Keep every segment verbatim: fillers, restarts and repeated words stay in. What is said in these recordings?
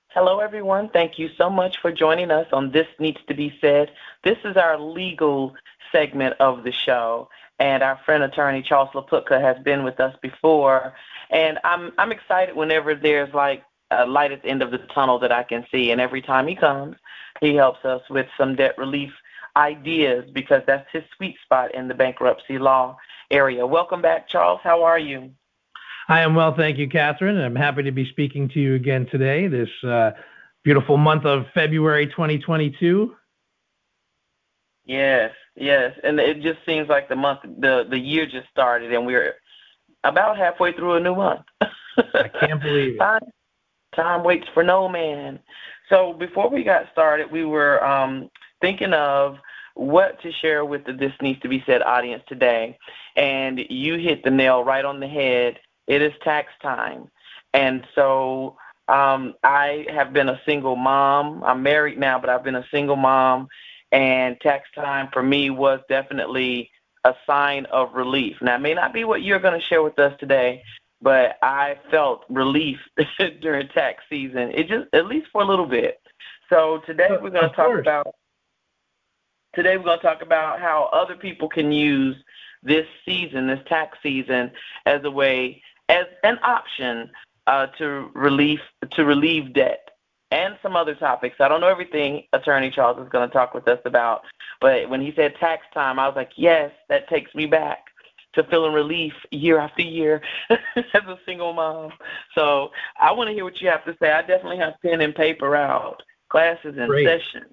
Hello, everyone. Thank you so much for joining us on This Needs to Be Said. This is our legal segment of the show, and our friend attorney Charles Laputka has been with us before, and I'm I'm excited whenever there's like a light at the end of the tunnel that I can see, and every time he comes, he helps us with some debt relief ideas because that's his sweet spot in the bankruptcy law area. Welcome back, Charles. How are you? I am well, thank you, Catherine. I'm happy to be speaking to you again today, this uh, beautiful month of February twenty twenty-two. Yes, yes, and it just seems like the month, the the year just started, and we're about halfway through a new month. I can't believe it. time, time waits for no man. So before we got started, we were um, thinking of what to share with the This Needs to Be Said audience today, and you hit the nail right on the head. It is tax time, and so um, I have been a single mom. I'm married now, but I've been a single mom. And tax time for me was definitely a sign of relief. Now, it may not be what you're going to share with us today, but I felt relief during tax season. It just, at least for a little bit. So today we're going to talk course. about today we're going to talk about how other people can use this season, this tax season, as a way, as an option uh, to relieve to relieve debt. And some other topics. I don't know everything Attorney Charles is going to talk with us about, but when he said tax time, I was like, yes, that takes me back to feeling relief year after year as a single mom. So I want to hear what you have to say. I definitely have pen and paper out, classes in Great. session.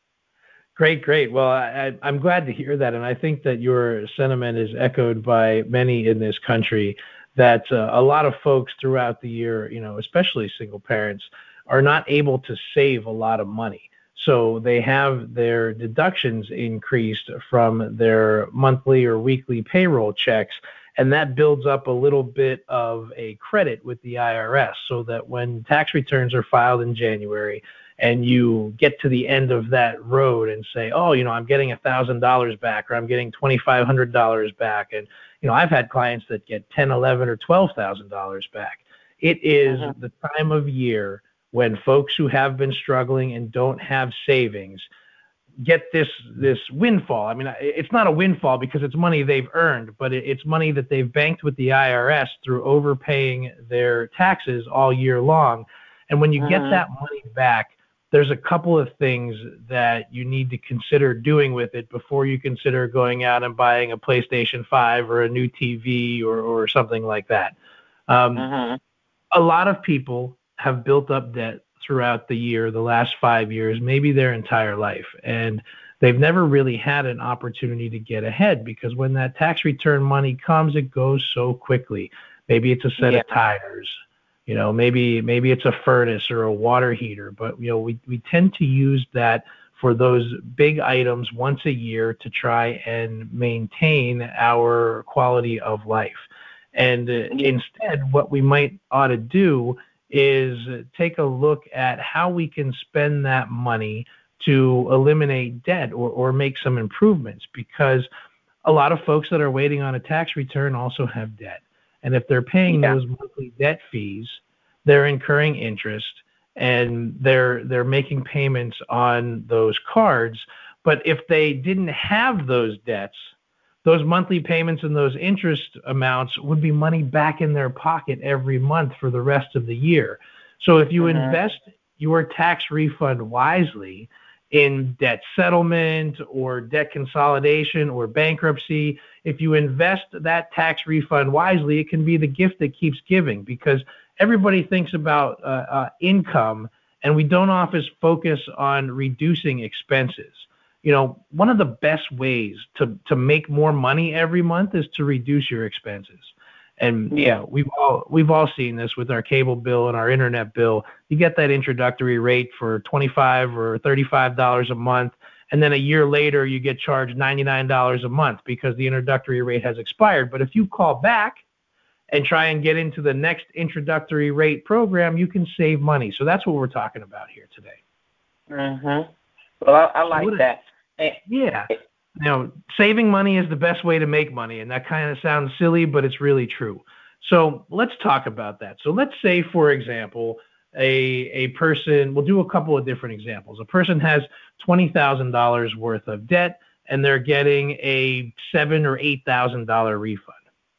Great, great. Well, I, I'm glad to hear that, and I think that your sentiment is echoed by many in this country, that uh, a lot of folks throughout the year, you know, especially single parents, are not able to save a lot of money. So they have their deductions increased from their monthly or weekly payroll checks, and that builds up a little bit of a credit with the I R S so that when tax returns are filed in January and you get to the end of that road and say, oh, you know, I'm getting one thousand dollars back or I'm getting twenty-five hundred dollars back. And, you know, I've had clients that get ten, eleven, or twelve thousand dollars back. It is Mm-hmm. the time of year when folks who have been struggling and don't have savings get this this windfall. I mean, it's not a windfall because it's money they've earned, but it's money that they've banked with the I R S through overpaying their taxes all year long. And when you Mm-hmm. get that money back, there's a couple of things that you need to consider doing with it before you consider going out and buying a PlayStation five or a new T V or, or something like that. Um, Mm-hmm. a lot of people have built up debt throughout the year, the last five years, maybe their entire life. And they've never really had an opportunity to get ahead because when that tax return money comes, it goes so quickly. Maybe it's a set Yeah. of tires, you know, maybe maybe it's a furnace or a water heater, but you know, we, we tend to use that for those big items once a year to try and maintain our quality of life. And uh, Yeah. instead, what we might ought to do is take a look at how we can spend that money to eliminate debt or, or make some improvements, because a lot of folks that are waiting on a tax return also have debt. And if they're paying Yeah. those monthly debt fees, they're incurring interest and they're they're making payments on those cards. But if they didn't have those debts, those monthly payments and those interest amounts would be money back in their pocket every month for the rest of the year. So if you Mm-hmm. invest your tax refund wisely in debt settlement or debt consolidation or bankruptcy, if you invest that tax refund wisely, it can be the gift that keeps giving, because everybody thinks about uh, uh, income and we don't often focus on reducing expenses. You know, one of the best ways to, to make more money every month is to reduce your expenses. And you Yeah. know, we've all we've all seen this with our cable bill and our internet bill. You get that introductory rate for twenty-five or thirty-five dollars a month, and then a year later you get charged ninety-nine dollars a month because the introductory rate has expired. But if you call back and try and get into the next introductory rate program, you can save money. So that's what we're talking about here today. Mm-hmm. Well, I, I So like what? that. And, Yeah. You know, saving money is the best way to make money, and that kind of sounds silly, but it's really true. So let's talk about that. So let's say, for example, a a person, we'll do a couple of different examples. A person has twenty thousand dollars worth of debt, and they're getting a seven or eight thousand dollar refund.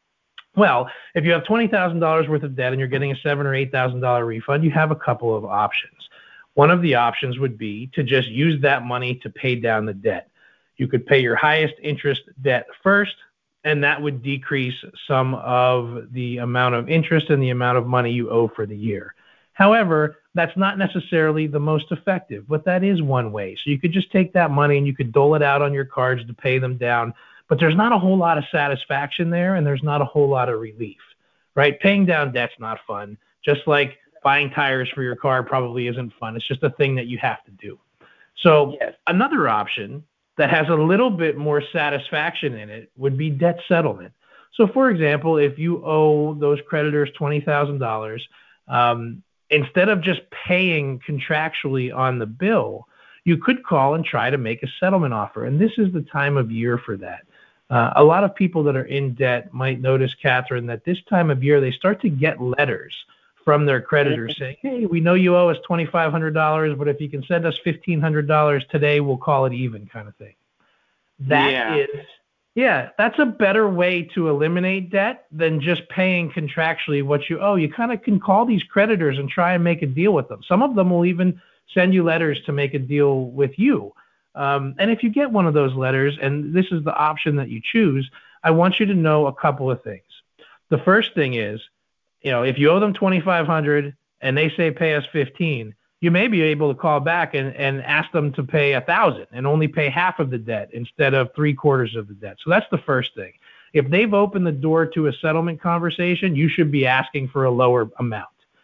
Well, if you have twenty thousand dollars worth of debt and you're getting a seven or eight thousand dollar refund, you have a couple of options. One of the options would be to just use that money to pay down the debt. You could pay your highest interest debt first, and that would decrease some of the amount of interest and the amount of money you owe for the year. However, that's not necessarily the most effective, but that is one way. So you could just take that money and you could dole it out on your cards to pay them down, but there's not a whole lot of satisfaction there, and there's not a whole lot of relief, right? Paying down debt's not fun, just like buying tires for your car probably isn't fun. It's just a thing that you have to do. So yes. Another option that has a little bit more satisfaction in it would be debt settlement. So for example, if you owe those creditors twenty thousand dollars, um, instead of just paying contractually on the bill, you could call and try to make a settlement offer. And this is the time of year for that. Uh, a lot of people that are in debt might notice, Catherine, that this time of year they start to get letters from their creditors saying, hey, we know you owe us twenty-five hundred dollars, but if you can send us fifteen hundred dollars today, we'll call it even, kind of thing. That yeah. is, yeah, that's a better way to eliminate debt than just paying contractually what you owe. You kind of can call these creditors and try and make a deal with them. Some of them will even send you letters to make a deal with you. Um, and if you get one of those letters, and this is the option that you choose, I want you to know a couple of things. The first thing is, you know, if you owe them twenty-five hundred dollars and they say pay us fifteen, you may be able to call back and, and ask them to pay a thousand and only pay half of the debt instead of three quarters of the debt. So that's the first thing. If they've opened the door to a settlement conversation, you should be asking for a lower amount.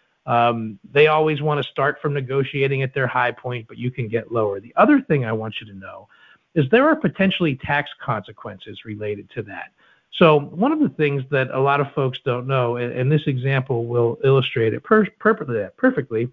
Um, they always want to start from negotiating at their high point, but you can get lower. The other thing I want you to know is there are potentially tax consequences related to that. So one of the things that a lot of folks don't know, and, and this example will illustrate it per- perfectly, perfectly,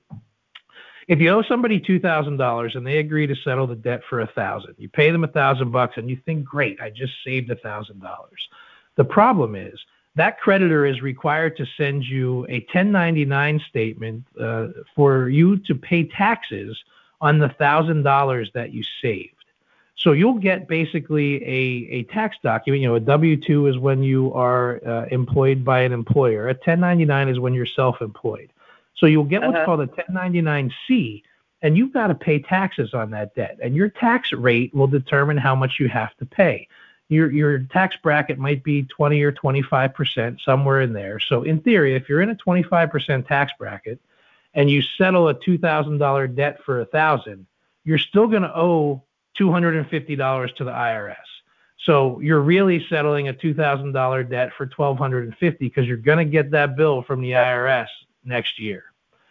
if you owe somebody two thousand dollars and they agree to settle the debt for one thousand dollars, you pay them one thousand dollars bucks and you think, great, I just saved one thousand dollars. The problem is that creditor is required to send you a ten ninety-nine statement uh, for you to pay taxes on the one thousand dollars that you saved. So you'll get basically a, a tax document. You know, a W two is when you are uh, employed by an employer. A ten ninety-nine is when you're self-employed. So you'll get what's uh-huh. called a ten ninety-nine C, and you've got to pay taxes on that debt. And your tax rate will determine how much you have to pay. Your your tax bracket might be twenty or twenty-five percent, somewhere in there. So in theory, if you're in a twenty-five percent tax bracket and you settle a two thousand dollars debt for one thousand dollars, you're still going to owe two hundred fifty dollars to the I R S. So you're really settling a two thousand dollars debt for twelve fifty dollars because you're going to get that bill from the I R S next year.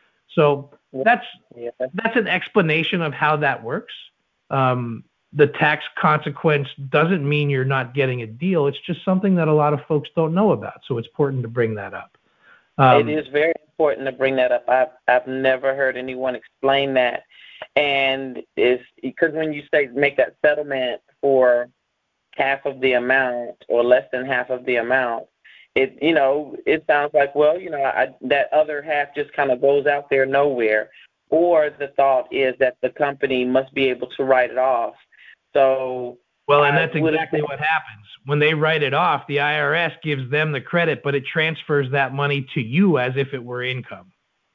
So that's that's an explanation of how that works. Um, the tax consequence doesn't mean you're not getting a deal. It's just something that a lot of folks don't know about. So it's important to bring that up. Um, it is very important to bring that up. I've, I've never heard anyone explain that. And it's because when you say make that settlement for half of the amount or less than half of the amount, it, you know, it sounds like, well, you know, I, that other half just kind of goes out there nowhere. Or the thought is that the company must be able to write it off. So, well, and that's exactly what happens. When they write it off, the I R S gives them the credit, but it transfers that money to you as if it were income.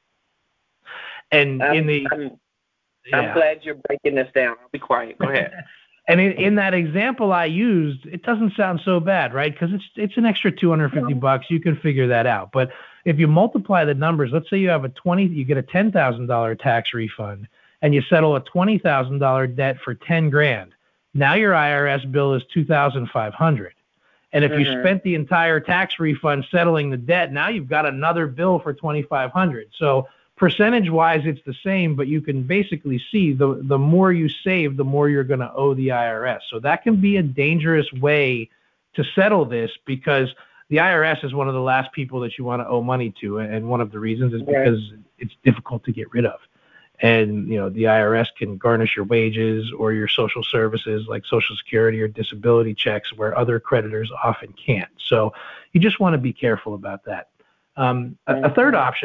And I'm, in the, I'm, yeah. I'm glad you're breaking this down. I'll be quiet. Go ahead. And in, in that example I used, it doesn't sound so bad, right? Because it's it's an extra two hundred fifty bucks. You can figure that out. But if you multiply the numbers, let's say you have a twenty, you get a ten thousand dollars tax refund, and you settle a twenty thousand dollars debt for ten grand. Now your I R S bill is two thousand five hundred. And if mm-hmm. you spent the entire tax refund settling the debt, now you've got another bill for twenty-five hundred. So percentage-wise, it's the same, but you can basically see the, the more you save, the more you're going to owe the I R S. So that can be a dangerous way to settle this because the I R S is one of the last people that you want to owe money to, and one of the reasons is because right. it's difficult to get rid of. And, you know, the I R S can garnish your wages or your social services like Social Security or disability checks where other creditors often can't. So you just want to be careful about that. Um, a, a third option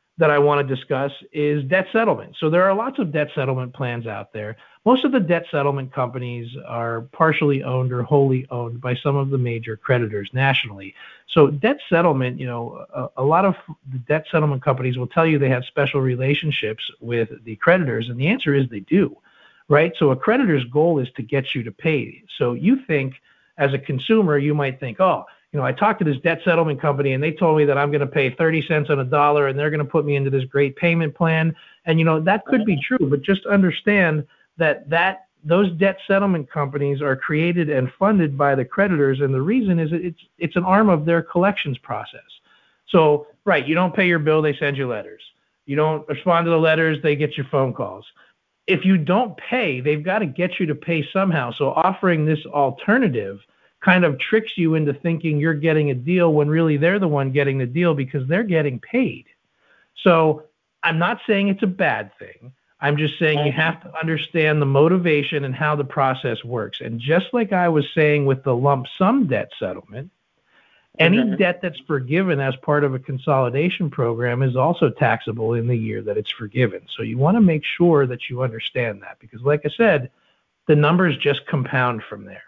that I want to discuss is debt settlement. So there are lots of debt settlement plans out there. Most of the debt settlement companies are partially owned or wholly owned by some of the major creditors nationally. So debt settlement, you know, a, a lot of the debt settlement companies will tell you they have special relationships with the creditors, and the answer is they do, right? So a creditor's goal is to get you to pay. So you think, as a consumer, you might think, oh, you know, I talked to this debt settlement company and they told me that I'm going to pay thirty cents on a dollar and they're going to put me into this great payment plan. And, you know, that could be true, but just understand that that those debt settlement companies are created and funded by the creditors. And the reason is it's, it's an arm of their collections process. So, right, you don't pay your bill, they send you letters. You don't respond to the letters, they get your phone calls. If you don't pay, they've got to get you to pay somehow. So offering this alternative kind of tricks you into thinking you're getting a deal when really they're the one getting the deal because they're getting paid. So I'm not saying it's a bad thing. I'm just saying you have to understand the motivation and how the process works. And just like I was saying with the lump sum debt settlement, any mm-hmm. debt that's forgiven as part of a consolidation program is also taxable in the year that it's forgiven. So you want to make sure that you understand that because, like I said, the numbers just compound from there.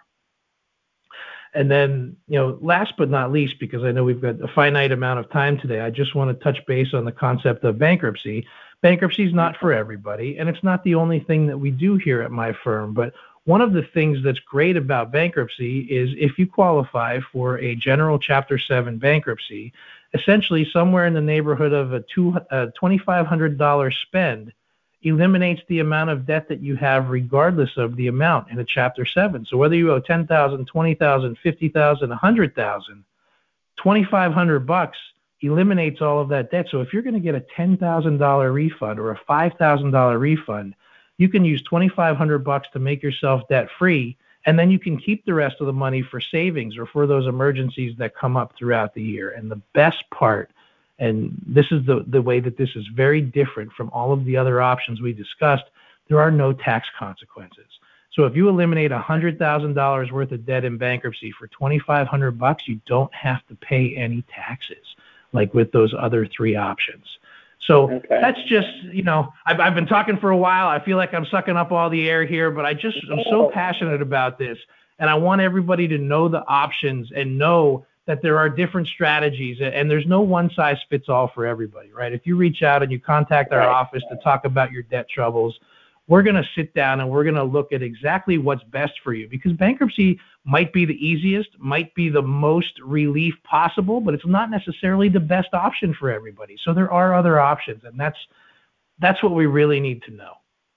And then, you know, last but not least, because I know we've got a finite amount of time today, I just want to touch base on the concept of bankruptcy. Bankruptcy is not for everybody, and it's not the only thing that we do here at my firm. But one of the things that's great about bankruptcy is if you qualify for a general Chapter seven bankruptcy, essentially somewhere in the neighborhood of a two, uh, twenty-five hundred dollars spend eliminates the amount of debt that you have regardless of the amount in a Chapter seven. So whether you owe ten thousand dollars, twenty thousand dollars, fifty thousand dollars, one hundred thousand dollars, twenty-five hundred bucks eliminates all of that debt. So if you're going to get a ten thousand dollars refund or a five thousand dollars refund, you can use twenty-five hundred bucks to make yourself debt free, and then you can keep the rest of the money for savings or for those emergencies that come up throughout the year. And the best part, and this is the, the way that this is very different from all of the other options we discussed, there are no tax consequences. So if you eliminate one hundred thousand dollars worth of debt in bankruptcy for twenty-five hundred bucks, you don't have to pay any taxes like with those other three options. So okay. That's just, you know, I've, I've been talking for a while. I feel like I'm sucking up all the air here, but I just, I'm so passionate about this. And I want everybody to know the options and know that there are different strategies, and there's no one size fits all for everybody, right? If you reach out and you contact our right. office to talk about your debt troubles, we're going to sit down and we're going to look at exactly what's best for you, because bankruptcy might be the easiest, might be the most relief possible, but it's not necessarily the best option for everybody. So there are other options, and that's that's what we really need to know.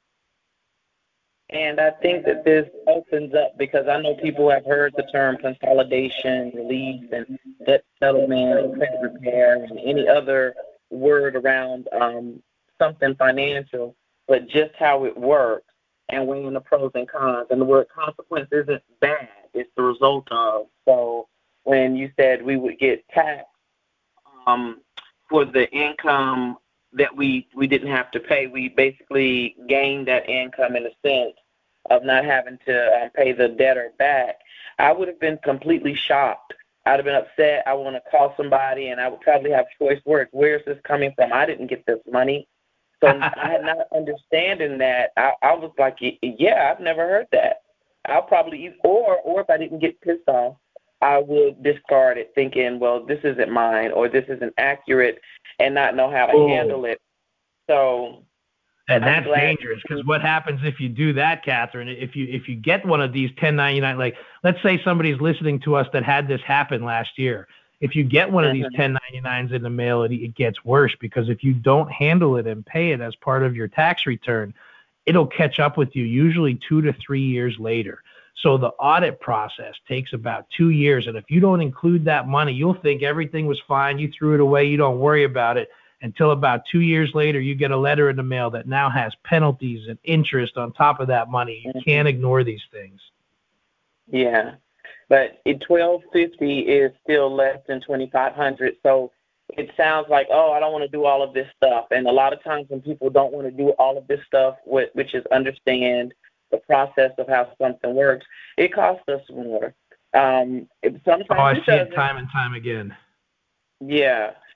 And I think that this opens up, because I know people have heard the term consolidation, relief, and debt settlement, and credit repair, and any other word around um, something financial, but just how it works and weighing the pros and cons. And the word consequence isn't bad. It's the result of. So when you said we would get taxed um, for the income that we, we didn't have to pay, we basically gained that income in a sense of not having to um, pay the debtor back. I would have been completely shocked. I'd have been upset. I want to call somebody, and I would probably have choice words. Where is this coming from? I didn't get this money. So I had not understanding that. I, I was like, yeah, I've never heard that. I'll probably, or or if I didn't get pissed off, I would discard it thinking, well, this isn't mine, or this isn't accurate, and not know how to oh. handle it. So, and that's dangerous, because what happens if you do that, Catherine? If you if you get one of these ten ninety-nine, like let's say somebody's listening to us that had this happen last year. If you get one of these ten ninety-nines in the mail, it, it gets worse, because if you don't handle it and pay it as part of your tax return, it'll catch up with you usually two to three years later. So the audit process takes about two years. And if you don't include that money, you'll think everything was fine. You threw it away. You don't worry about it until about two years later, you get a letter in the mail that now has penalties and interest on top of that money. You can't ignore these things. Yeah. But twelve fifty is still less than twenty-five hundred. So it sounds like, oh, I don't want to do all of this stuff. And a lot of times when people don't want to do all of this stuff, which is understand the process of how something works, it costs us more. Um, sometimes oh, I it see it time and time again. Yeah.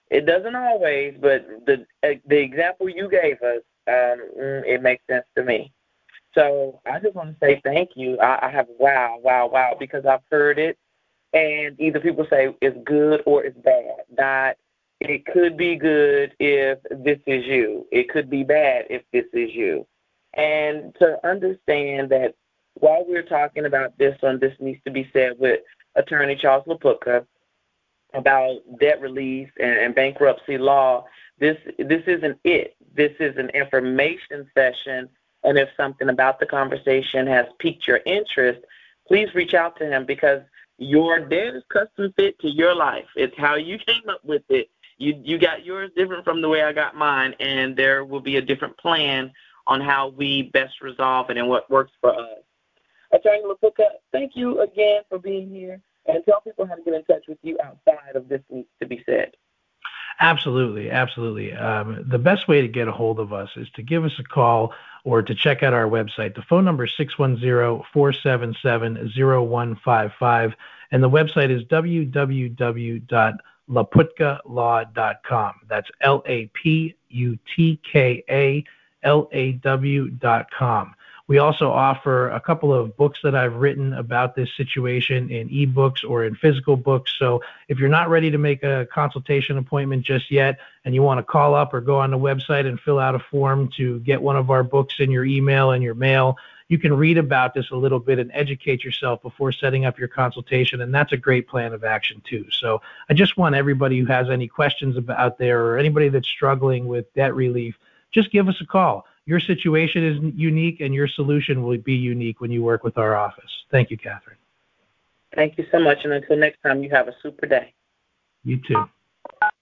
It doesn't always, but the the example you gave us, um, mm, it makes sense to me. So I just want to say thank you. I, I have wow, wow, wow, because I've heard it, and either people say it's good or it's bad. That it could be good if this is you. It could be bad if this is you. And to understand that while we're talking about this on This Needs to Be Said with Attorney Charles LaPuca, about debt relief and, and bankruptcy law, this this isn't it. This is an information session, and if something about the conversation has piqued your interest, please reach out to him, because your debt is custom fit to your life. It's how you came up with it. You you got yours different from the way I got mine, and there will be a different plan on how we best resolve it and what works for us. Attorney LaPuca, thank you again for being here, and tell people how to get in touch with you outside of This Needs to Be Said. Absolutely, absolutely. Um, the best way to get a hold of us is to give us a call or to check out our website. The phone number is six one zero, four seven seven, zero one five five, and the website is w w w dot laputka law dot com. That's L A P U T K A L A W dot com. We also offer a couple of books that I've written about this situation in ebooks or in physical books. So if you're not ready to make a consultation appointment just yet and you want to call up or go on the website and fill out a form to get one of our books in your email and your mail, you can read about this a little bit and educate yourself before setting up your consultation, and that's a great plan of action too. So I just want everybody who has any questions about there or anybody that's struggling with debt relief, just give us a call. Your situation is unique, and your solution will be unique when you work with our office. Thank you, Catherine. Thank you so much, and until next time, you have a super day. You too.